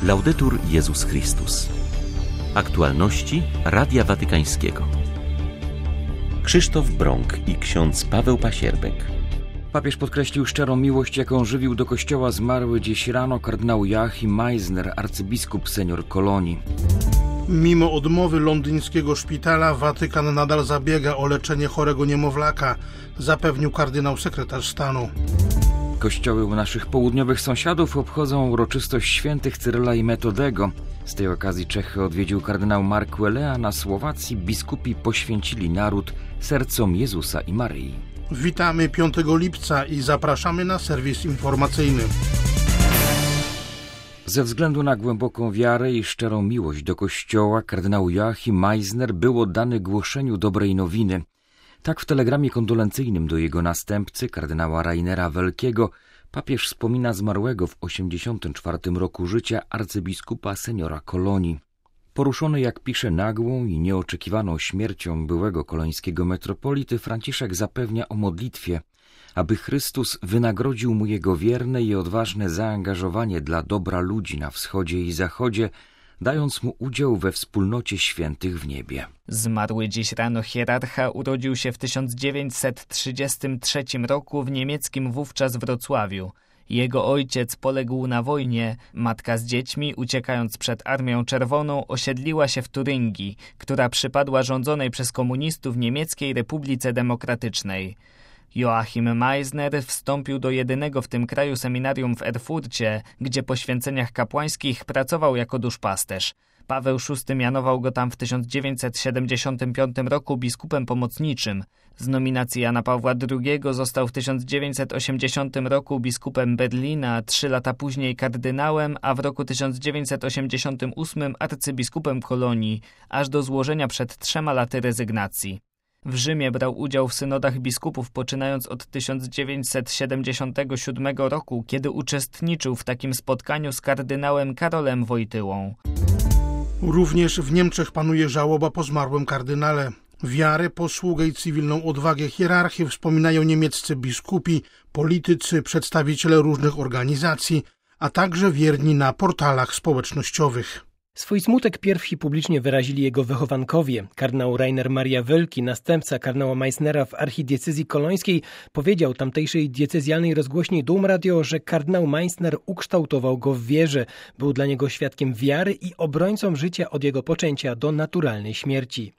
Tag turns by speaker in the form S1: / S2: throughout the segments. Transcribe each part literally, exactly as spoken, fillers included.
S1: Laudetur Jezus Chrystus. Aktualności Radia Watykańskiego. Krzysztof Brąk i ksiądz Paweł Pasierbek.
S2: Papież podkreślił szczerą miłość, jaką żywił do kościoła zmarły dziś rano kardynał Joachim Meissner, arcybiskup senior Kolonii.
S3: Mimo odmowy londyńskiego szpitala, Watykan nadal zabiega o leczenie chorego niemowlaka, zapewnił kardynał sekretarz stanu.
S2: Kościoły u naszych południowych sąsiadów obchodzą uroczystość świętych Cyryla i Metodego. Z tej okazji Czechy odwiedził kardynał Mark Welea, a na Słowacji biskupi poświęcili naród sercom Jezusa i Maryi.
S3: Witamy piątego lipca i zapraszamy na serwis informacyjny.
S2: Ze względu na głęboką wiarę i szczerą miłość do Kościoła, kardynał Joachim Meissner był oddany głoszeniu dobrej nowiny. Tak w telegramie kondolencyjnym do jego następcy, kardynała Rainera Welkiego, papież wspomina zmarłego w osiemdziesiątym czwartym roku życia arcybiskupa seniora Kolonii. Poruszony, jak pisze, nagłą i nieoczekiwaną śmiercią byłego kolońskiego metropolity, Franciszek zapewnia o modlitwie, aby Chrystus wynagrodził mu jego wierne i odważne zaangażowanie dla dobra ludzi na wschodzie i zachodzie, dając mu udział we wspólnocie świętych w niebie.
S4: Zmarły dziś rano hierarcha urodził się w tysiąc dziewięćset trzydziestym trzecim roku w niemieckim wówczas Wrocławiu. Jego ojciec poległ na wojnie, matka z dziećmi, uciekając przed Armią Czerwoną, osiedliła się w Turyngii, która przypadła rządzonej przez komunistów Niemieckiej Republice Demokratycznej. Joachim Meissner wstąpił do jedynego w tym kraju seminarium w Erfurcie, gdzie po święceniach kapłańskich pracował jako duszpasterz. Paweł szósty mianował go tam w tysiąc dziewięćset siedemdziesiątym piątym roku biskupem pomocniczym. Z nominacji Jana Pawła drugiego został w tysiąc dziewięćset osiemdziesiątym roku biskupem Berlina, trzy lata później kardynałem, a w roku tysiąc dziewięćset osiemdziesiątym ósmym arcybiskupem Kolonii, aż do złożenia przed trzema laty rezygnacji. W Rzymie brał udział w synodach biskupów, poczynając od tysiąc dziewięćset siedemdziesiątego siódmego roku, kiedy uczestniczył w takim spotkaniu z kardynałem Karolem Wojtyłą.
S3: Również w Niemczech panuje żałoba po zmarłym kardynale. Wiarę, posługę i cywilną odwagę hierarchii wspominają niemieccy biskupi, politycy, przedstawiciele różnych organizacji, a także wierni na portalach społecznościowych.
S5: Swój smutek pierwsi publicznie wyrazili jego wychowankowie. Kardynał Rainer Maria Welki, następca kardynała Meissnera w archidiecezji kolońskiej, powiedział tamtejszej diecezjalnej rozgłośni Dom Radio, że kardynał Meissner ukształtował go w wierze. Był dla niego świadkiem wiary i obrońcą życia od jego poczęcia do naturalnej śmierci.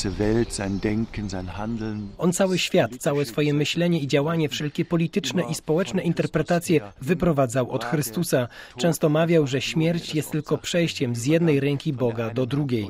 S5: On cały świat, całe swoje myślenie i działanie, wszelkie polityczne i społeczne interpretacje wyprowadzał od Chrystusa. Często mawiał, że śmierć jest tylko przejściem z jednej ręki Boga do drugiej.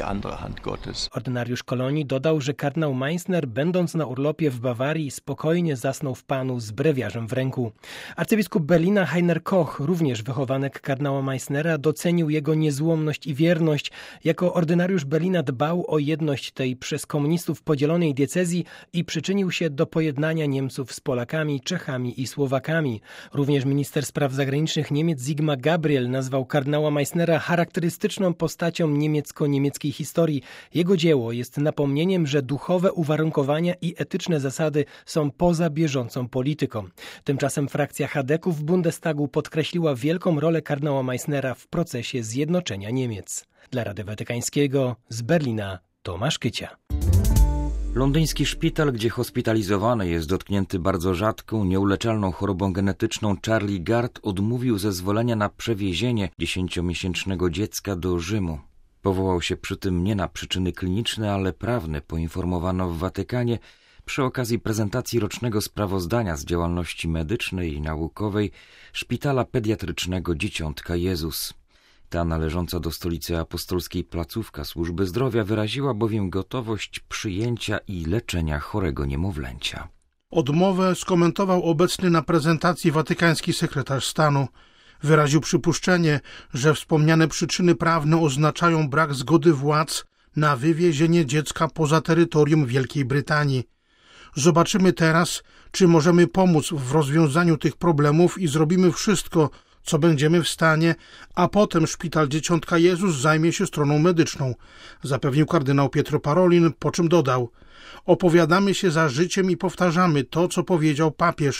S5: Ordynariusz Kolonii dodał, że kardynał Meissner, będąc na urlopie w Bawarii, spokojnie zasnął w Panu z brewiarzem w ręku. Arcybiskup Berlina Heiner Koch, również wychowanek kardynała Meissnera, docenił jego niezłomność i wierność. Jako ordynariusz Berlina dbał o jedność tej przez komunistów podzielonej diecezji i przyczynił się do pojednania Niemców z Polakami, Czechami i Słowakami. Również minister spraw zagranicznych Niemiec Sigmar Gabriel nazwał kardynała Meissnera charakterystycznym postacią niemiecko-niemieckiej historii. Jego dzieło jest napomnieniem, że duchowe uwarunkowania i etyczne zasady są poza bieżącą polityką. Tymczasem frakcja chadeków w Bundestagu podkreśliła wielką rolę kardynała Meissnera w procesie zjednoczenia Niemiec. Dla Radia Watykańskiego z Berlina Tomasz Kycia.
S2: Londyński szpital, gdzie hospitalizowany jest dotknięty bardzo rzadką, nieuleczalną chorobą genetyczną Charlie Gard, odmówił zezwolenia na przewiezienie dziesięciomiesięcznego dziecka do Rzymu. Powołał się przy tym nie na przyczyny kliniczne, ale prawne, poinformowano w Watykanie przy okazji prezentacji rocznego sprawozdania z działalności medycznej i naukowej Szpitala Pediatrycznego Dzieciątka Jezus. Ta należąca do Stolicy Apostolskiej placówka służby zdrowia wyraziła bowiem gotowość przyjęcia i leczenia chorego niemowlęcia.
S3: Odmowę skomentował obecny na prezentacji watykański sekretarz stanu. Wyraził przypuszczenie, że wspomniane przyczyny prawne oznaczają brak zgody władz na wywiezienie dziecka poza terytorium Wielkiej Brytanii. Zobaczymy teraz, czy możemy pomóc w rozwiązaniu tych problemów i zrobimy wszystko, co będziemy w stanie, a potem Szpital Dzieciątka Jezus zajmie się stroną medyczną, zapewnił kardynał Pietro Parolin, po czym dodał: opowiadamy się za życiem i powtarzamy to, co powiedział papież.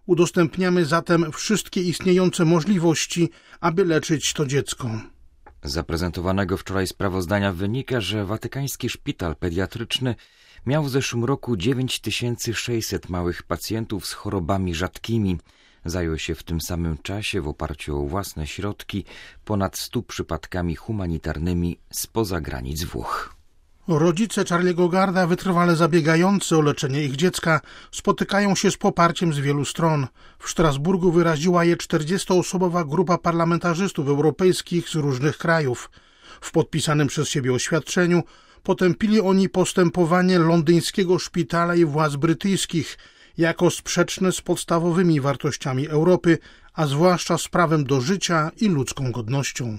S3: Udostępniamy zatem wszystkie istniejące możliwości, aby leczyć to dziecko.
S2: Z zaprezentowanego wczoraj sprawozdania wynika, że watykański szpital pediatryczny miał w zeszłym roku dziewięć tysięcy sześćset małych pacjentów z chorobami rzadkimi. Zajął się w tym samym czasie w oparciu o własne środki ponad stu przypadkami humanitarnymi spoza granic Włoch.
S3: Rodzice Charlie'ego Garda, wytrwale zabiegający o leczenie ich dziecka, spotykają się z poparciem z wielu stron. W Strasburgu wyraziła je czterdziestoosobowa grupa parlamentarzystów europejskich z różnych krajów. W podpisanym przez siebie oświadczeniu potępili oni postępowanie londyńskiego szpitala i władz brytyjskich jako sprzeczne z podstawowymi wartościami Europy, a zwłaszcza z prawem do życia i ludzką godnością.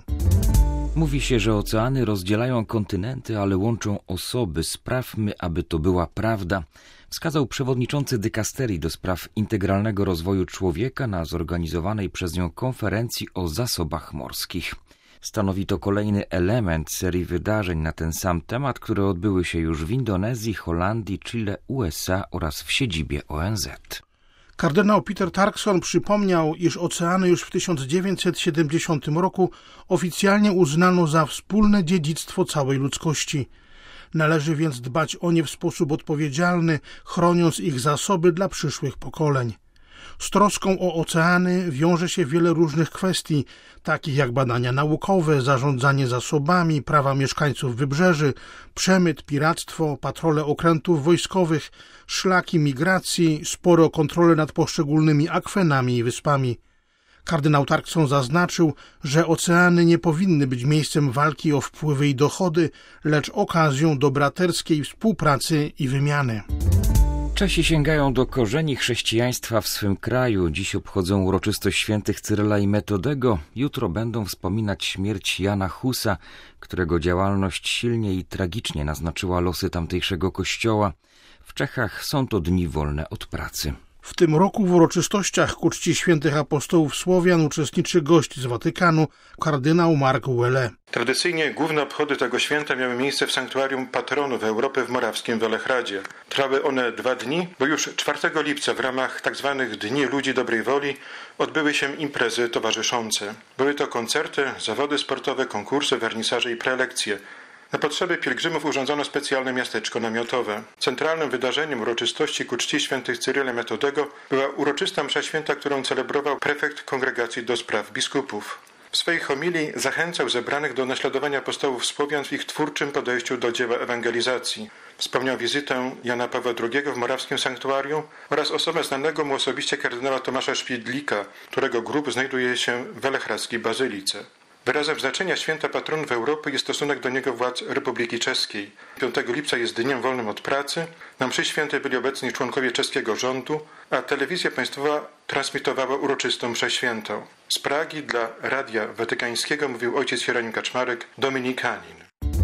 S2: Mówi się, że oceany rozdzielają kontynenty, ale łączą osoby. Sprawmy, aby to była prawda, wskazał przewodniczący dykasterii do spraw integralnego rozwoju człowieka na zorganizowanej przez nią konferencji o zasobach morskich. Stanowi to kolejny element serii wydarzeń na ten sam temat, które odbyły się już w Indonezji, Holandii, Chile, U S A oraz w siedzibie O N Z.
S3: Kardynał Peter Turkson przypomniał, iż oceany już w tysiąc dziewięćset siedemdziesiątym roku oficjalnie uznano za wspólne dziedzictwo całej ludzkości. Należy więc dbać o nie w sposób odpowiedzialny, chroniąc ich zasoby dla przyszłych pokoleń. Z troską o oceany wiąże się wiele różnych kwestii, takich jak badania naukowe, zarządzanie zasobami, prawa mieszkańców wybrzeży, przemyt, piractwo, patrole okrętów wojskowych, szlaki migracji, spore o kontrolę nad poszczególnymi akwenami i wyspami. Kardynał Turkson zaznaczył, że oceany nie powinny być miejscem walki o wpływy i dochody, lecz okazją do braterskiej współpracy i wymiany.
S2: Czesi sięgają do korzeni chrześcijaństwa w swym kraju. Dziś obchodzą uroczystość świętych Cyryla i Metodego. Jutro będą wspominać śmierć Jana Husa, którego działalność silnie i tragicznie naznaczyła losy tamtejszego kościoła. W Czechach są to dni wolne od pracy.
S3: W tym roku w uroczystościach ku czci świętych apostołów Słowian uczestniczy gość z Watykanu, kardynał Mark Welle.
S6: Tradycyjnie główne obchody tego święta miały miejsce w sanktuarium patronów Europy w morawskim Welehradzie. Trwały one dwa dni, bo już czwartego lipca w ramach tzw. Dni Ludzi Dobrej Woli odbyły się imprezy towarzyszące. Były to koncerty, zawody sportowe, konkursy, wernisaże i prelekcje. Na potrzeby pielgrzymów urządzono specjalne miasteczko namiotowe. Centralnym wydarzeniem uroczystości ku czci świętych Cyryla i Metodego była uroczysta msza święta, którą celebrował prefekt Kongregacji do Spraw Biskupów. W swojej homilii zachęcał zebranych do naśladowania apostołów Słowian w ich twórczym podejściu do dzieła ewangelizacji. Wspomniał wizytę Jana Pawła drugiego w morawskim sanktuarium oraz osobę znanego mu osobiście kardynała Tomasza Szpidlika, którego grób znajduje się w welehraskiej bazylice. Wyrazem znaczenia święta patronów Europy jest stosunek do niego władz Republiki Czeskiej. piątego lipca jest dniem wolnym od pracy. Na mszy świętej byli obecni członkowie czeskiego rządu, a telewizja państwowa transmitowała uroczystą mszę świętą. Z Pragi dla Radia Watykańskiego mówił ojciec Hieronim Kaczmarek, dominikanin.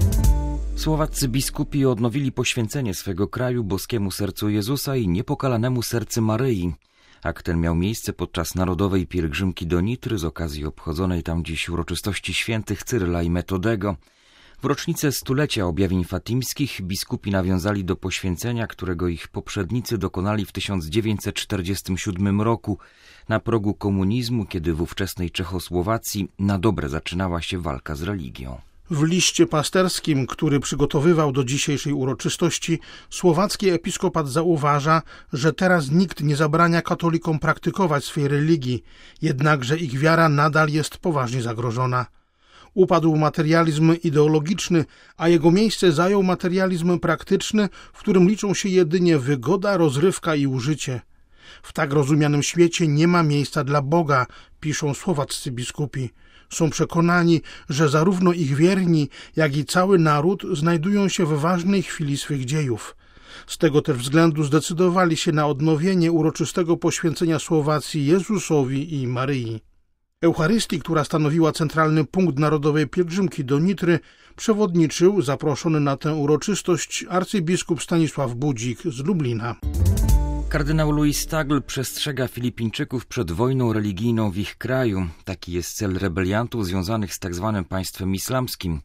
S2: Słowaccy biskupi odnowili poświęcenie swego kraju boskiemu sercu Jezusa i niepokalanemu sercu Maryi. Akt ten miał miejsce podczas narodowej pielgrzymki do Nitry z okazji obchodzonej tam dziś uroczystości świętych Cyryla i Metodego. W rocznicę stulecia objawień fatimskich biskupi nawiązali do poświęcenia, którego ich poprzednicy dokonali w tysiąc dziewięćset czterdziestym siódmym roku na progu komunizmu, kiedy w ówczesnej Czechosłowacji na dobre zaczynała się walka z religią.
S3: W liście pasterskim, który przygotowywał do dzisiejszej uroczystości, słowacki episkopat zauważa, że teraz nikt nie zabrania katolikom praktykować swej religii, jednakże ich wiara nadal jest poważnie zagrożona. Upadł materializm ideologiczny, a jego miejsce zajął materializm praktyczny, w którym liczą się jedynie wygoda, rozrywka i użycie. W tak rozumianym świecie nie ma miejsca dla Boga, piszą słowaccy biskupi. Są przekonani, że zarówno ich wierni, jak i cały naród znajdują się w ważnej chwili swych dziejów. Z tego też względu zdecydowali się na odnowienie uroczystego poświęcenia Słowacji Jezusowi i Maryi. Eucharystii, która stanowiła centralny punkt narodowej pielgrzymki do Nitry, przewodniczył zaproszony na tę uroczystość arcybiskup Stanisław Budzik z Lublina.
S2: Kardynał Louis Tagle przestrzega Filipińczyków przed wojną religijną w ich kraju. Taki jest cel rebeliantów związanych z tzw. państwem islamskim.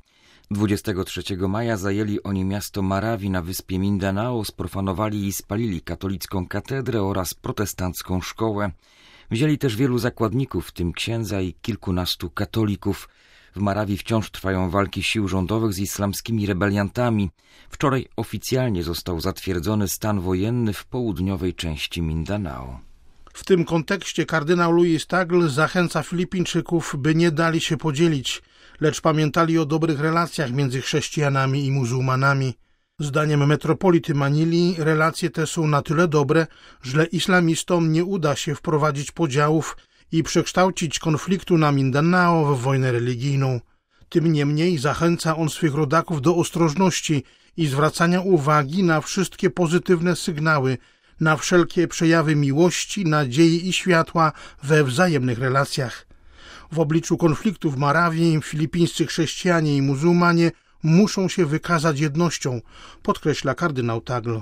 S2: dwudziestego trzeciego maja zajęli oni miasto Marawi na wyspie Mindanao, sprofanowali i spalili katolicką katedrę oraz protestancką szkołę. Wzięli też wielu zakładników, w tym księdza i kilkunastu katolików. W Marawi wciąż trwają walki sił rządowych z islamskimi rebeliantami. Wczoraj oficjalnie został zatwierdzony stan wojenny w południowej części Mindanao.
S3: W tym kontekście kardynał Luis Tagle zachęca Filipińczyków, by nie dali się podzielić, lecz pamiętali o dobrych relacjach między chrześcijanami i muzułmanami. Zdaniem metropolity Manili relacje te są na tyle dobre, że islamistom nie uda się wprowadzić podziałów i przekształcić konfliktu na Mindanao w wojnę religijną. Tym niemniej zachęca on swych rodaków do ostrożności i zwracania uwagi na wszystkie pozytywne sygnały, na wszelkie przejawy miłości, nadziei i światła we wzajemnych relacjach. W obliczu konfliktu w Marawi filipińscy chrześcijanie i muzułmanie muszą się wykazać jednością, podkreśla kardynał Tagle.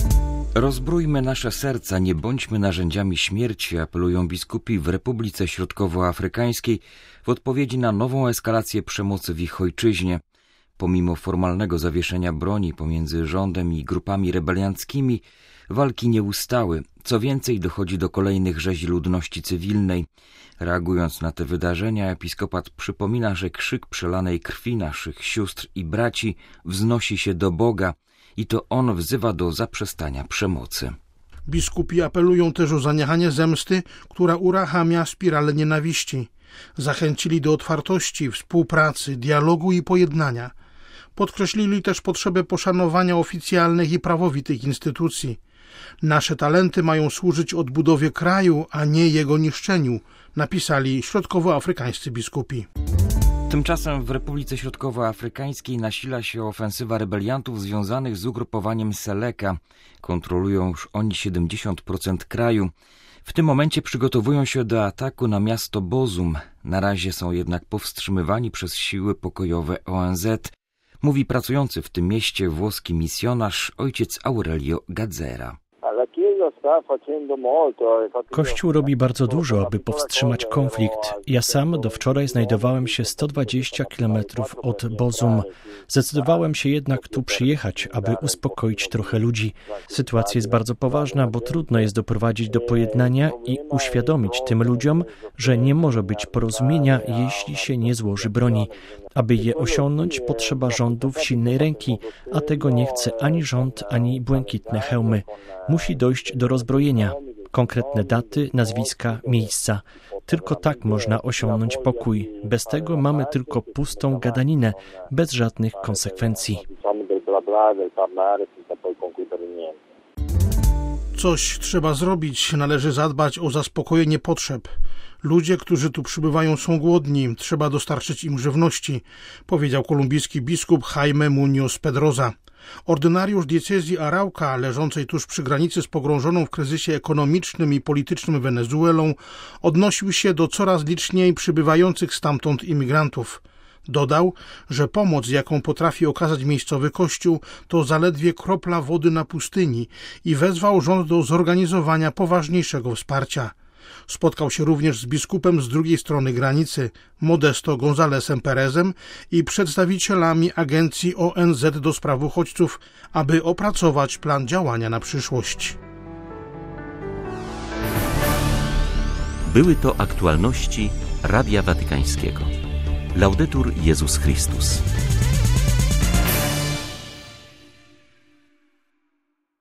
S2: Rozbrójmy nasze serca, nie bądźmy narzędziami śmierci, apelują biskupi w Republice Środkowoafrykańskiej w odpowiedzi na nową eskalację przemocy w ich ojczyźnie. Pomimo formalnego zawieszenia broni pomiędzy rządem i grupami rebelianckimi, walki nie ustały. Co więcej, dochodzi do kolejnych rzezi ludności cywilnej. Reagując na te wydarzenia, episkopat przypomina, że krzyk przelanej krwi naszych sióstr i braci wznosi się do Boga i to On wzywa do zaprzestania przemocy.
S3: Biskupi apelują też o zaniechanie zemsty, która uruchamia spiralę nienawiści. Zachęcili do otwartości, współpracy, dialogu i pojednania. Podkreślili też potrzebę poszanowania oficjalnych i prawowitych instytucji. Nasze talenty mają służyć odbudowie kraju, a nie jego niszczeniu, napisali środkowoafrykańscy biskupi.
S2: Tymczasem w Republice Środkowoafrykańskiej nasila się ofensywa rebeliantów związanych z ugrupowaniem Seleka. Kontrolują już oni siedemdziesiąt procent kraju. W tym momencie przygotowują się do ataku na miasto Bozum. Na razie są jednak powstrzymywani przez siły pokojowe O N Z. Mówi pracujący w tym mieście włoski misjonarz ojciec Aurelio Gazzera.
S7: Kościół robi bardzo dużo, aby powstrzymać konflikt. Ja sam do wczoraj znajdowałem się sto dwadzieścia kilometrów od Bozum. Zdecydowałem się jednak tu przyjechać, aby uspokoić trochę ludzi. Sytuacja jest bardzo poważna, bo trudno jest doprowadzić do pojednania i uświadomić tym ludziom, że nie może być porozumienia, jeśli się nie złoży broni. Aby je osiągnąć, potrzeba rządów silnej ręki, a tego nie chce ani rząd, ani błękitne hełmy. Musi dojść do rozbrojenia. Konkretne daty, nazwiska, miejsca. Tylko tak można osiągnąć pokój. Bez tego mamy tylko pustą gadaninę, bez żadnych konsekwencji.
S3: Coś trzeba zrobić, należy zadbać o zaspokojenie potrzeb. Ludzie, którzy tu przybywają, są głodni, trzeba dostarczyć im żywności, powiedział kolumbijski biskup Jaime Muñoz Pedroza. Ordynariusz diecezji Arauca, leżącej tuż przy granicy z pogrążoną w kryzysie ekonomicznym i politycznym Wenezuelą, odnosił się do coraz liczniej przybywających stamtąd imigrantów. Dodał, że pomoc, jaką potrafi okazać miejscowy kościół, to zaledwie kropla wody na pustyni i wezwał rząd do zorganizowania poważniejszego wsparcia. Spotkał się również z biskupem z drugiej strony granicy, Modesto Gonzálezem Perezem i przedstawicielami agencji O N Z do spraw uchodźców, aby opracować plan działania na przyszłość.
S1: Były to aktualności Radia Watykańskiego. Laudetur Jezus Chrystus.